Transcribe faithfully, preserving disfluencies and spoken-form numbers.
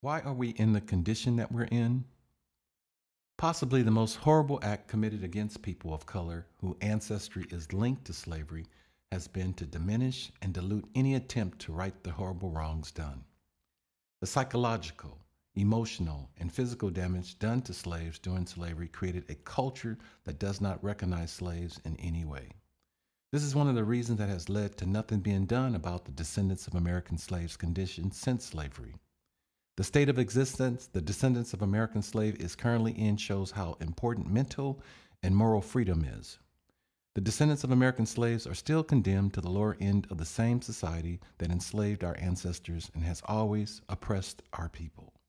Why are we in the condition that we're in? Possibly the most horrible act committed against people of color whose ancestry is linked to slavery has been to diminish and dilute any attempt to right the horrible wrongs done. The psychological, emotional, and physical damage done to slaves during slavery created a culture that does not recognize slaves in any way. This is one of the reasons that has led to nothing being done about the descendants of American slaves' condition since slavery. The state of existence the descendants of American slave is currently in shows how important mental and moral freedom is. The descendants of American slaves are still condemned to the lower end of the same society that enslaved our ancestors and has always oppressed our people.